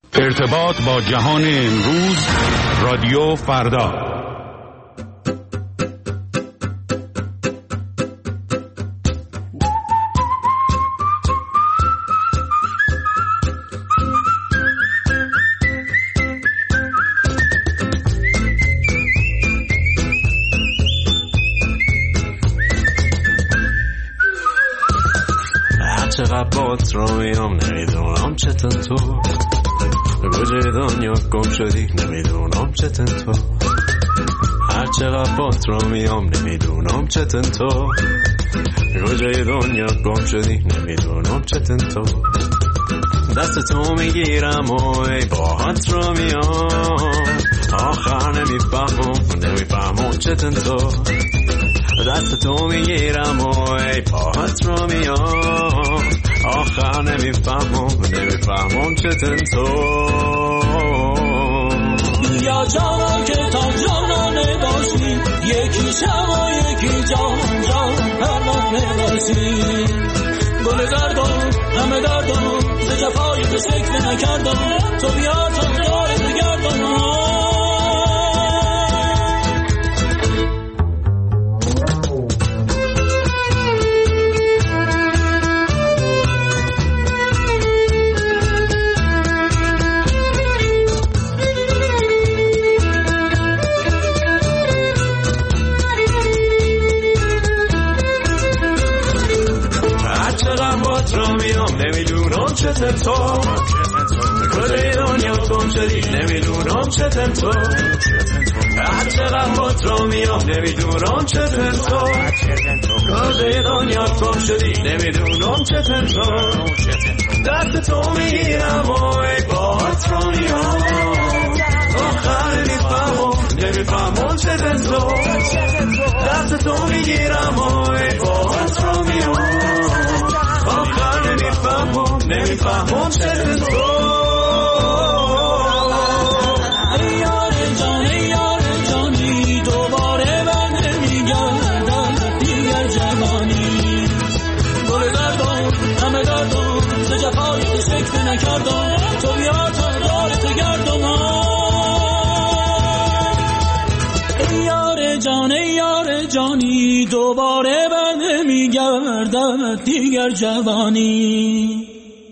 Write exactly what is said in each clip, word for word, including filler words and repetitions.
ارتباط با جهان امروز، رادیو فردا. چقدر بات رو میام نمیدونم چطور تو کجای دنیا گم شدی نمیدونم چطور تو هر چقدر بات رو میام نمیدونم چطور تو کجای دنیا گم شدی نمیدونم چطور تو دست تو میگیرم و ای باهات رو میام آخر نمیفهمم نمیفهمم چطور تو دست تو میگیرم و ای پاهات رو میام آخر نمیفهمم نمیفهمم چطور تو یا جانا که تا جانانه باشی یکی شب و یکی جان جان پروانه باشی گل زردم همه دردم ز جفای تو سکته نکردم تو بیا تا داره بگردم نمیدونم چطور تو کجای دنیا گم شدی نمیدونم چطور تو هر چقدر بات رو میام نمیدونم چطور تو کجای دنیا گم شدی نمیدونم چطور تو دست تو میگیرم و ای بات رو میام آخر نمیفهمم نمیفهمم چطور تو دست تو میگیرم و ای بات رو میام آخر نمیفهمم نمیفهمم چطور تو ای یار جان ای یار جانی دوباره من نمیگردم دیگر جوانی گل دردم همه دردم ز جفای تو سکته نکردم تو بیا تا دارت گردم ای یار جان ای یار جانی دوباره من نمیگردم دیگر جوانی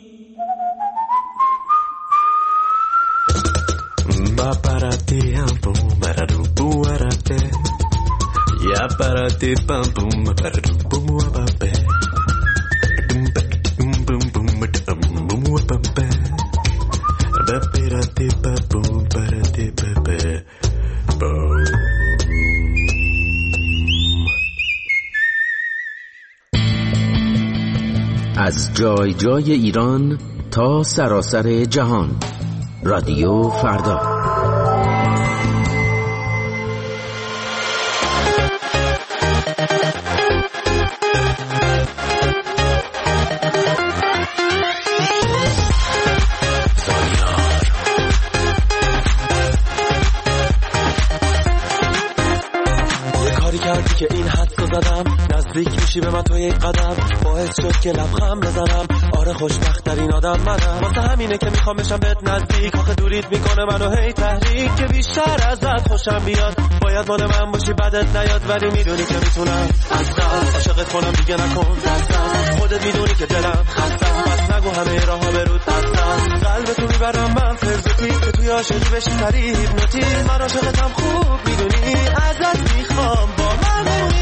با پراتی هم بوم برادو بوارده یا پراتی پم بوم برادو بوم بابه بوم بوم بوم بوم بوم بابه با پراتی بوم پراتی بابه بوم. از جای جای ایران تا سراسر جهان، رادیو فردا. که این حدس رو زدم نزدیک میشی به من تو یک قدم باعث شد که لبخند بزنم آره خوشبخت‌ترین آدم منم واسه همینه که میخوام بشم بهت نزدیک آخه دوریت میکنه منو هی تحریک که بیشتر ازت خوشم بیاد باید مال من باشی بدت نیاد ولی میدونی که میتونم از قلب عاشقت کنم دیگه نکن دستم خودت میدونی که دلم خستم بس نگو همه راه ها برود دستم قلبتو میبرم من فرزوتی که توی عاشقی بشی سریع هیپنوتی من عاشقتم خوب میدونی ازت میخوام با من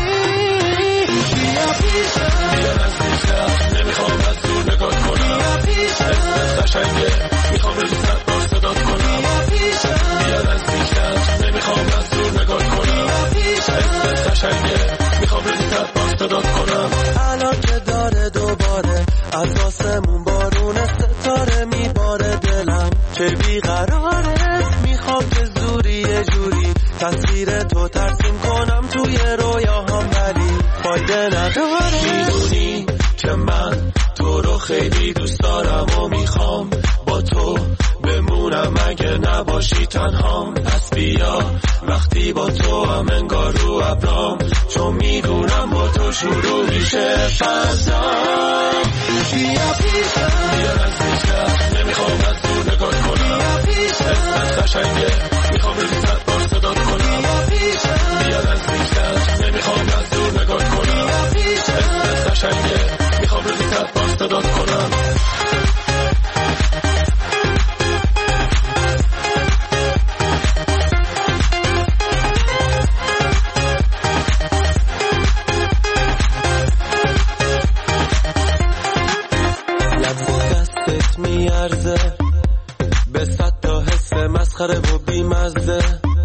بیا پیشم بیا نزدیکم نمیخوام از دور نگاه کنم بیا پیشم اسمت قشنگه میخوام رزوزت بار صدات کنم بیا پیشم بیا نزدیکم نمیخوام از دور نگاه کنم بیا پیشم اسمت قشنگه میخوام رزوزت بار صدات کنم الان که داره دوباره از آسمون بارون ستاره میباره دلم چه بیقراره میخوام که زوری یه جوری تصویر تو ترسیم کنم توی رویاهام ولی فایده نداره میدونی که من تو رو خیلی دوست دارم و میخوام با تو بمونم اگه نباشی تنهام پس بیا وقتی با تو هم انگار رو ابرام چون میدونم با تو شروع میشه فضا بیا پیشم بیا نزدیکم نمیخوام از دور نگاه کنم میلرزه به صد تا حس مسخره و بیمزه.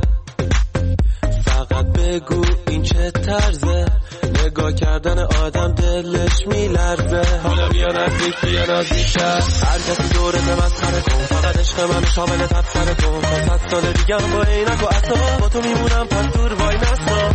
فقط بگو این چه طرزه، نگاه کردن آدم دلش میلرزه. حالا بیا نزدیک بیا نزدیکتر، هر کسی دورت مسخره کن، فقط عشق من شامل تبصره کن. تا صد سال دیگه هم با عینک و عصا با تو میمونم، پس دور وای نسا.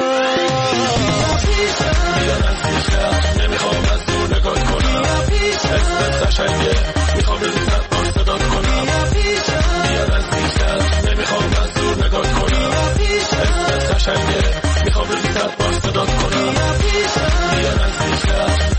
بیا نزدیکتر، نمیخوام از دور نگاه کنم، اسمت قشنگه میخوام بری صد بار صدات کنم. بیا نزدیکتر، نمیخوام از دور نگاه کنم، اسمت قشنگه میخوام بری صد بار صدات کنم. بیا نزدیکتر.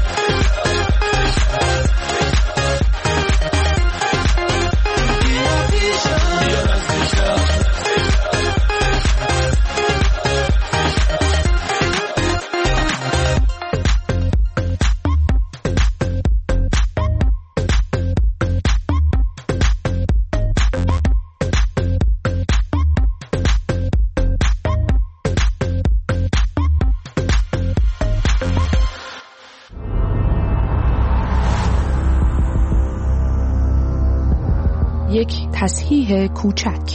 یک تصحیح کوچک.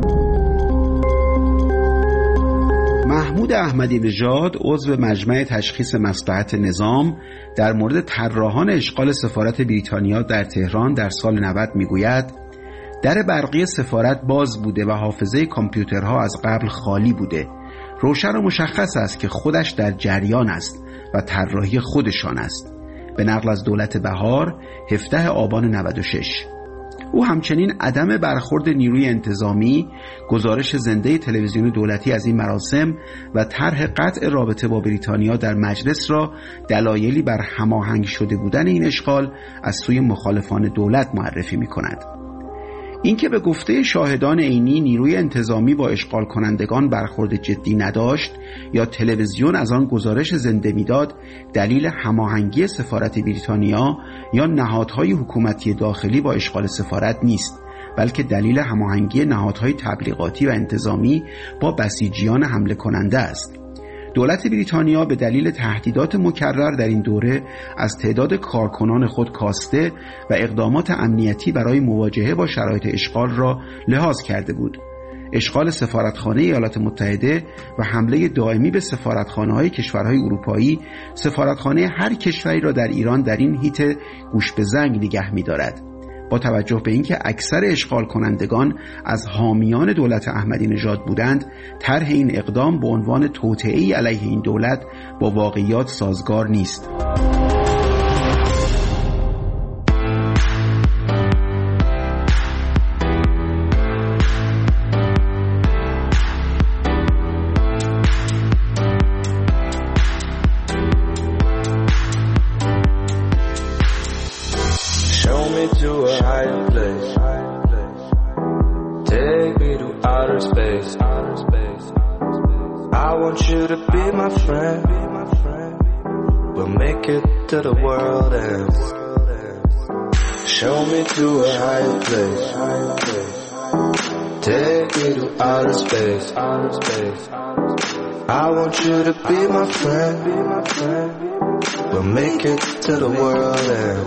محمود احمدی نژاد عضو مجمع تشخیص مصلحت نظام در مورد طراحان اشغال سفارت بریتانیا در تهران در سال نود میگوید در برقی سفارت باز بوده و حافظه کامپیوترها از قبل خالی بوده. روشن و مشخص است که خودش در جریان است و طراحی خودشان است. به نقل از دولت بهار هفدهم آبان نود و شش. او همچنین عدم برخورد نیروی انتظامی، گزارش زنده تلویزیون دولتی از این مراسم و طرح قطع رابطه با بریتانیا در مجلس را دلایلی بر هماهنگ شده بودن این اشغال از سوی مخالفان دولت معرفی می کند. اینکه به گفته شاهدان عینی نیروی انتظامی با اشغال کنندگان برخورد جدی نداشت یا تلویزیون از آن گزارش زنده میداد، دلیل هماهنگی سفارت بریتانیا یا نهادهای حکومتی داخلی با اشغال سفارت نیست، بلکه دلیل هماهنگی نهادهای تبلیغاتی و انتظامی با بسیجیان حمله کننده است. دولت بریتانیا به دلیل تهدیدات مکرر در این دوره از تعداد کارکنان خود کاسته و اقدامات امنیتی برای مواجهه با شرایط اشغال را لحاظ کرده بود. اشغال سفارتخانه ایالات متحده و حمله دائمی به سفارتخانه‌های کشورهای اروپایی سفارتخانه هر کشوری را در ایران در این حیطه گوش به زنگ نگه می‌دارد. با توجه به اینکه اکثر اشغال کنندگان از حامیان دولت احمدی نژاد بودند، طرح این اقدام به عنوان توطئه‌ای علیه این دولت با واقعیات سازگار نیست. To the world and show me to a higher place. Take me to outer space. I want you to be my friend. We'll make it to the world and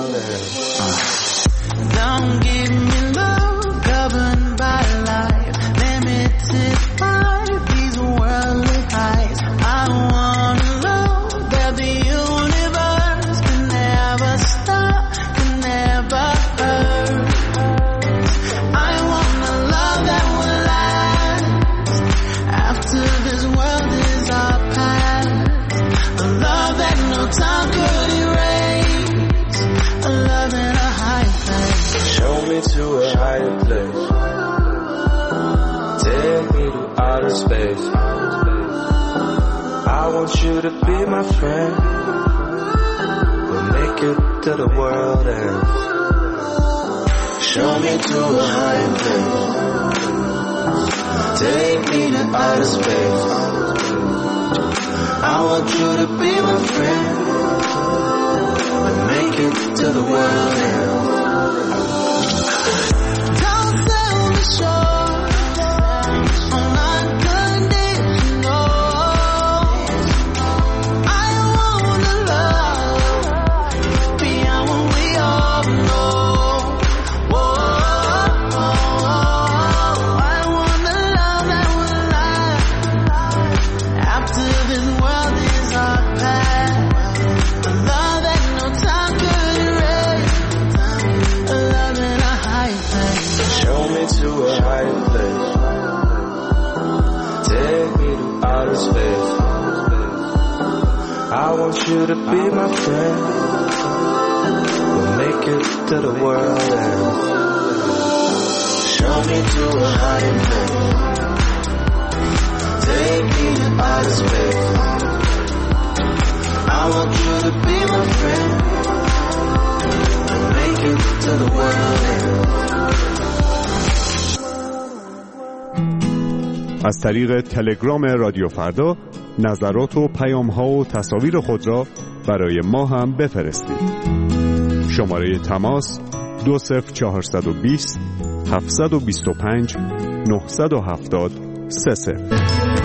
don't give me love governed by life, limited by these worldly highs. I want love that the universe can never stop, can never hurt. I want a love that will last after this world is our past. A love that no time could erase. A love in a high place. Show me to a higher place. Take me to outer space. I want you to be my friend. We'll make it to the world and show me to a higher place. Take me to outer space. I want you to be my friend. We'll make it to the world and don't sell me short on unconditional. I wanna love beyond what we all know. I want you to be my friend. We'll make it to the world end. Show me to a hiding place. Take me to outer space. I want you to be my friend. We'll make it to the world end. از طریق تلگرام رادیو فردا نظرات و پیام‌ها و تصاویر خود را برای ما هم بفرستید. شماره تماس دو صفر چهارصد و بیست هفتصد و بیست و پنج نهصد و هفتاد سه صفر.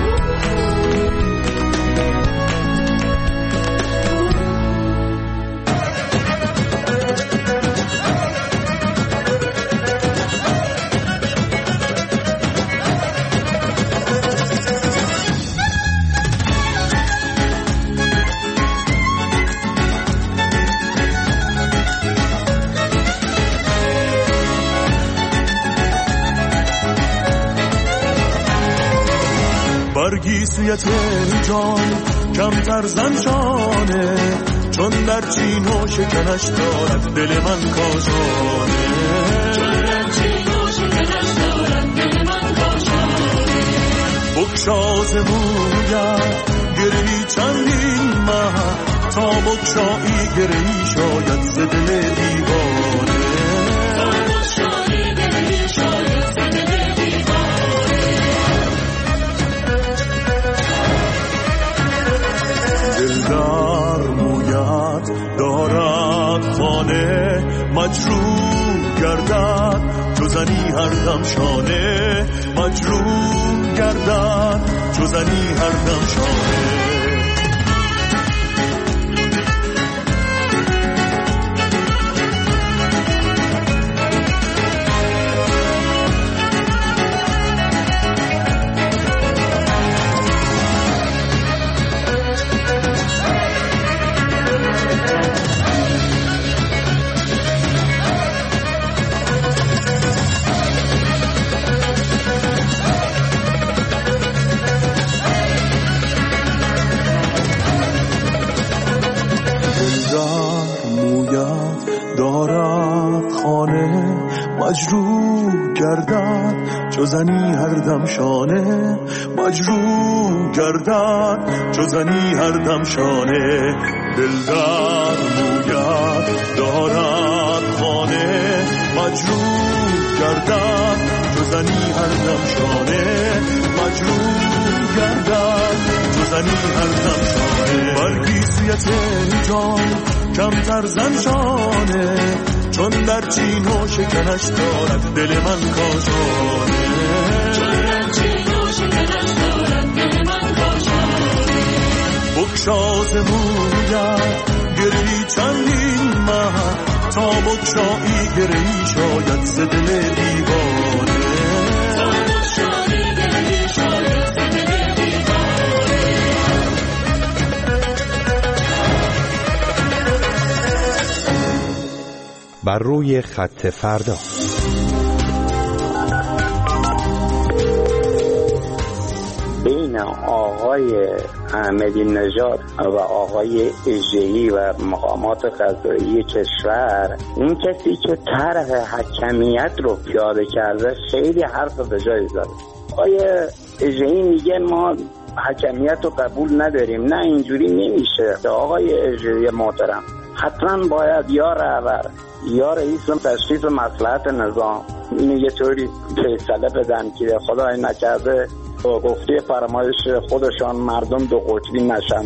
برگیسویت جان کمتر زنشانه، چون در چین و شکنش دارد دل من کاشانه. چون در چین و شکنش دارد دل من کاشانه. بکشاز موید گرهی چندین ماه، تا بکشایی گرهی شاید ز دل دیوانه. تا بکشایی گرهی شاید ز دل دیوانه. دلدار مویت دارد خانه، مجروح گردد چو زنی هر دم شانه. مجروح گردد چو زنی هر دم شانه. مجروح گردد چو زنی هر دم شانه. مجروح گردد چو زنی هر دم شانه. دلدار موید دارد خانه، مجروح گردد چو زنی هر دم شانه. مجروح گردد چو زنی هر دم شانه. برگیسویت جان کمتر زنشانه، چون در چین و شکنش دارد دل من کاشانه. چون در چین و شکنش دارد دل من کاشانه. بکشاز موید گرهی چندین ماه، تا بکشایی گرهی شاید ز دل دیوانه. تا بکشایی گرهی شاید ز دل دیوانه. بر روی خط فردا. بین آقای احمدی نژاد و آقای اژه‌ای و مقامات قضایی کشور، این کسی که طرح حکمیت رو پیاده کرده خیلی حرف به جای زده. آقای اژه‌ای میگه ما حکمیت رو قبول نداریم. نه، اینجوری نمیشه. آقای اژه‌ای محترم، حتما باید یا رهبر یا رئیس تشخیص مصلحت نظام اینو یه طوری فیصله بدن که خدای نکرده با گفته فرمایش خودشان مردم دو قطبی نشن.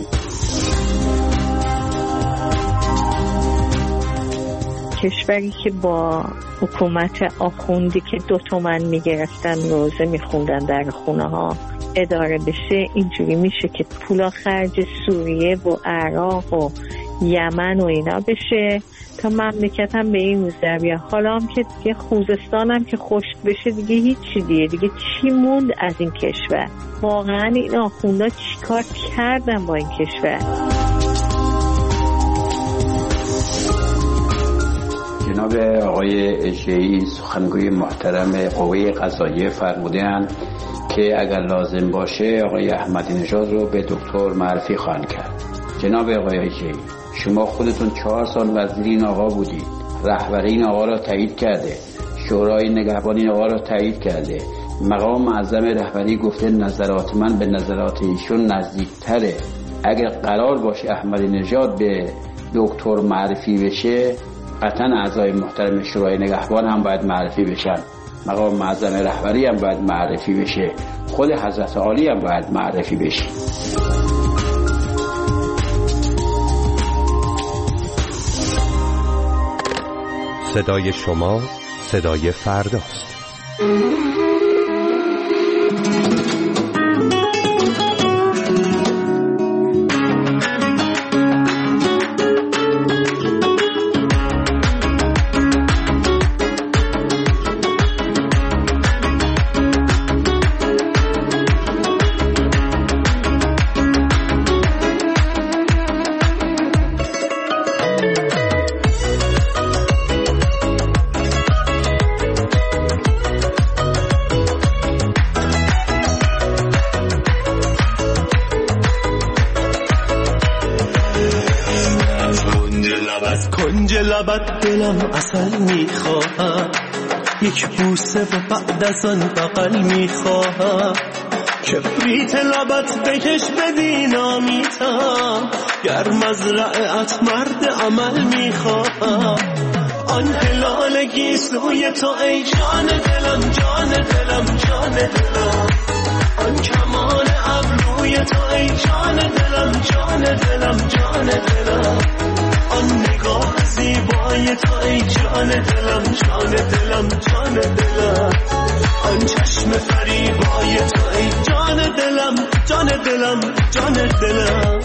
کشوری که با حکومت آخوندی که دو تومن میگرفتن روزه میخوندن در خونه ها اداره بشه، اینجوری میشه که پولا خرج سوریه و عراق و یمن و اینا بشه تا مملکت هم به این روز در بیاد. حالا هم که دیگه خوزستان هم که خشک بشه دیگه هیچی دیگه دیگه چی موند از این کشور؟ واقعا این آخوندا چیکار کردن با این کشور؟ جناب آقای اژه‌ای سخنگوی محترم قوه قضاییه فرمودند که اگر لازم باشه آقای احمدی نژاد رو به دکتر معرفی خواهند کرد. جناب آقای شیعی، شما خودتون چهار سال وزیر این آقا بودید، رهبری این آقا را تایید کرده، شورای نگهبان این آقا را تایید کرده، مقام معظم رهبری گفته نظرات من به نظرات ایشون نزدیکتره. اگر قرار باشه احمدی نژاد به دکتر معرفی بشه، قطعا اعضای محترم شورای نگهبان هم باید معرفی بشن، مقام معظم رهبری هم باید معرفی بشه، خود حضرت عالی هم باید معرفی بشه. صدای شما صدای فرداست. لبت دلم اصل میخواهد، یک بوسه و بعد از آن بغل میخواهد، کبریت لبت بکش بدینامیتم، گر مزرعت مرد عمل میخواهد، آن هلال گیسوی تو ای جان دلم جان دلم جان دلم، آن کمان ابروی تو ای جان دلم جان دلم جان دلم، آن نگاه زیبای تو ای جان دلم جان دلم جان دلم، آن چشم فریبای تو ای جان دلم جان دلم جان دلم.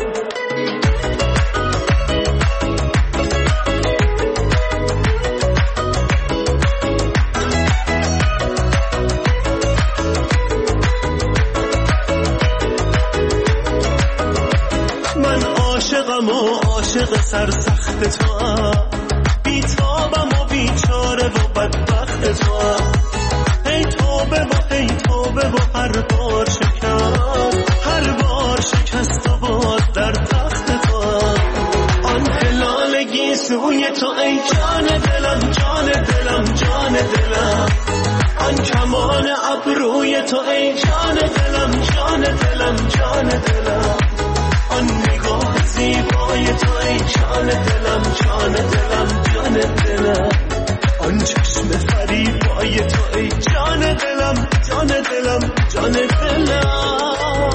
من عاشقم و عاشق سرسخت تو هم، بیتابم و بیچاره و بدبخت تو هم، ای توبه و ای توبه و هر بار شکست، هر بار شکست و باز در تخت تو هم، آن هلال گیسوی تو ای جان دلم جان دلم جان دلم، آن کمان ابروی تو ای جان دلم جان دلم جان دلم، آن نگاه زیبای تو ای جان دلم جان دلم جان دلم، آن چشم فریبای تو ای جان دلم جان دلم جان دلم.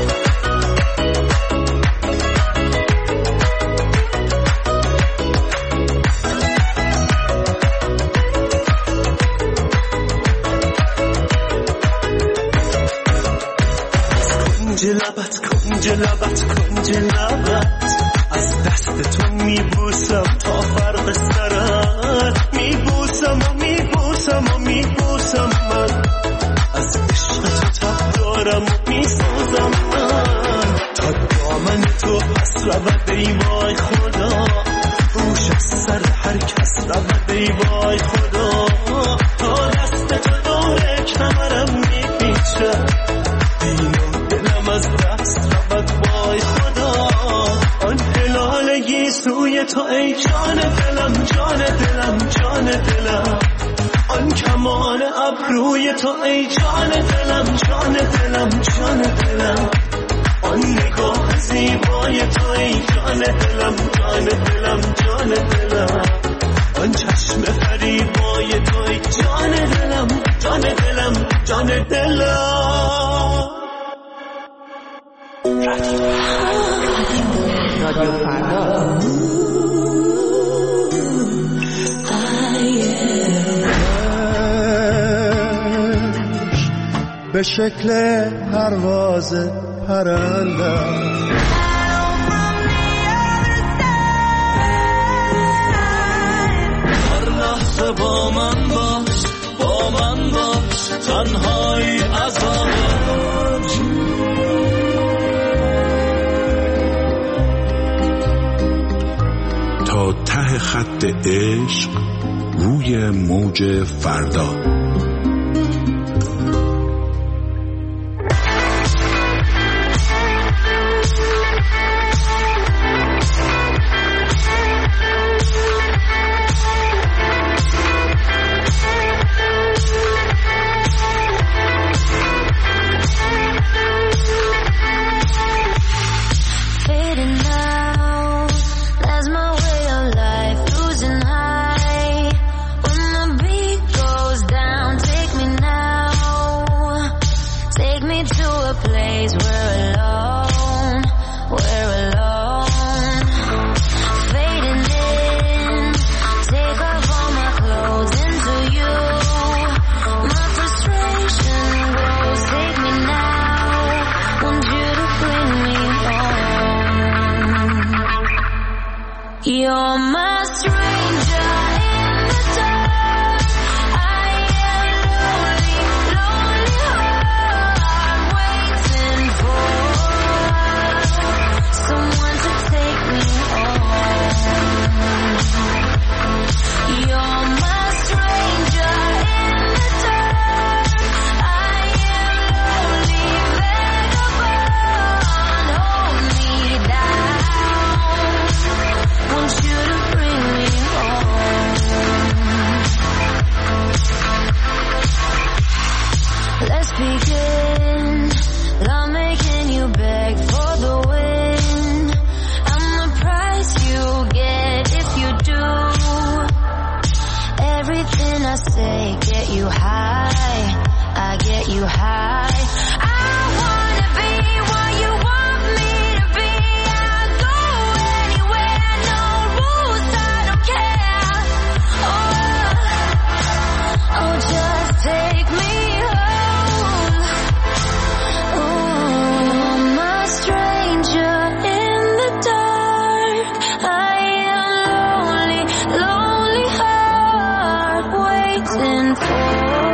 کنج لبت کنج لبت کنج لبت، از دست تو میبوسم تا فرق سرت، میبوسم و میبوسم و میبوسم من، از عشق تو تب دارم و میسوزم من، تا دامن تو پس رود ای وای خدا، روش از سر هر کس رود ای وای خدا، تا دست تو دور کمرم میپیچه، از دست رود وای خدا، آن هلال گیسوی تو ای جان دلم جان دلم جان دلم، آن کمان ابروی تو ای جان دلم جان دلم جان دلم، آن نگاه زیبای تو ای جان دلم جان دلم جان دلم، آن چشم فریبای تو ای جان دلم جان دلم جان دلم. رادیو فردا به شکل پرواز پرنده هر لحظه با من باش با من باش، تنهایی عذاب تا ته خط عشق روی موج فردا. get you high, I get you high. I wanna be what you want me to be. I'll go anywhere, no rules, I don't care. Oh, oh, just take me home. Oh, I'm a stranger in the dark. I am lonely, lonely heart waiting for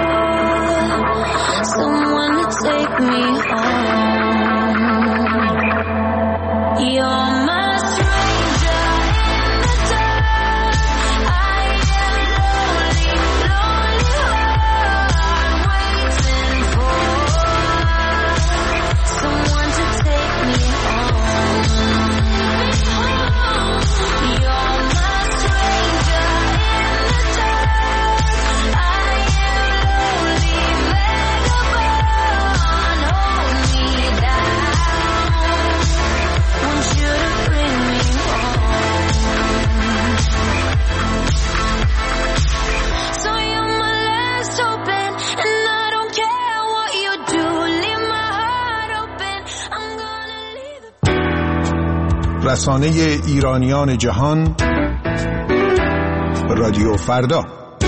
someone to take me home. You're my stranger in the dark. I am lonely, lonely heart waiting for someone to take me home. You're my stranger in the dark. I am lonely, vagabond. Hold me down. Want you to bring me home. So you're my last open, and I don't care what you do. Leave my heart open. I'm gonna leave the رسانه ایرانیان جهان، رادیو فردا.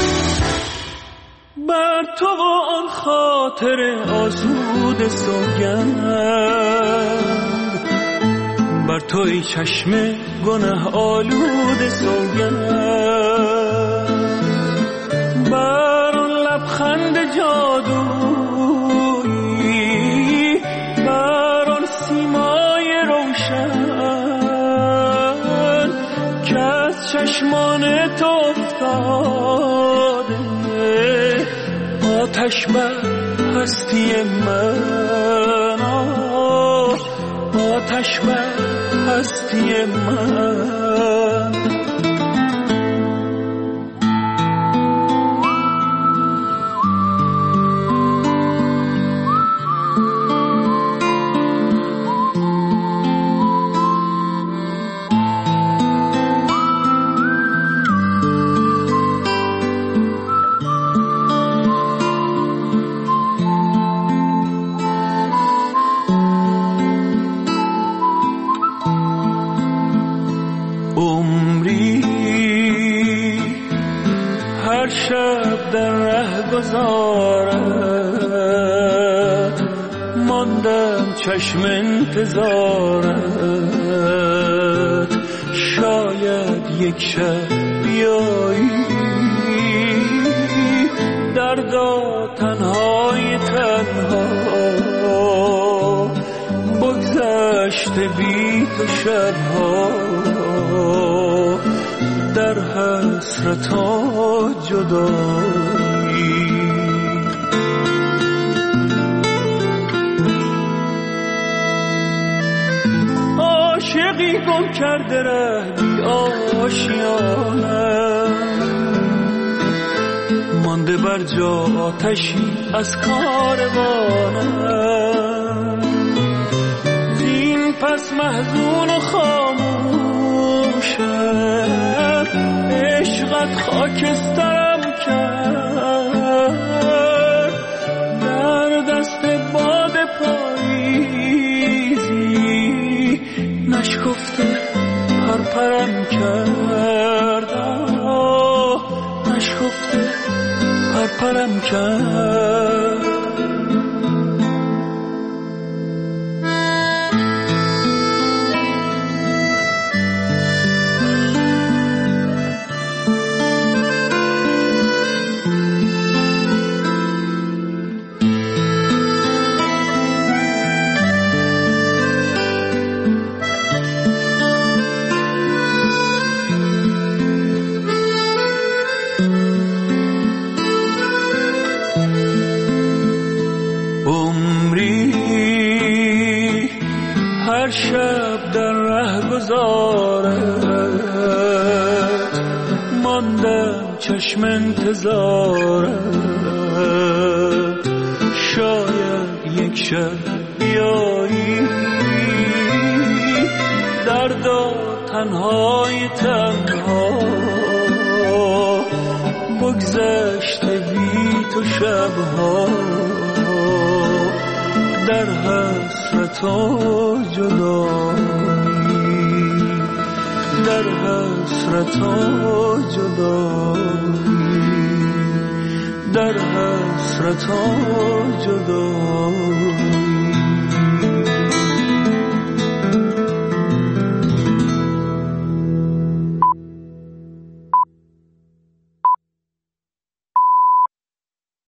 بر تو و آن خاطر آسود سوگند، بر تو ای چشم گناه آلود سوگند، بر آن لبخند جادویی، بر آن سیمای روشن که از چشمان تو افتاده، آتش بر هستی من، آه، آتش بر هستی من. هر شب در ره گذارت، ماندم چشم انتظارت، شاید یک شب بیایی، دردا تنهای تنها، بگذشته بی تو شبها، در حسرتا جدایی. عاشقی گم کرده ره بی آشیانه، مانده بر جا آتشی از کاروانم، زین پس محزون و خاموشم، عشقت خاکسترم کرد، در دست باد پاییزی نشکفته پرپرم کرد، نشکفته پرپرم کرد. هر شب در ره گذارت، ماندم چشم انتظارت، شاید یک شب بیایی، دردا تنهای تنها، بگذشته بی تو شبها در حسرت و جدایی، در حسرت و جدایی، در حسرت و جدایی.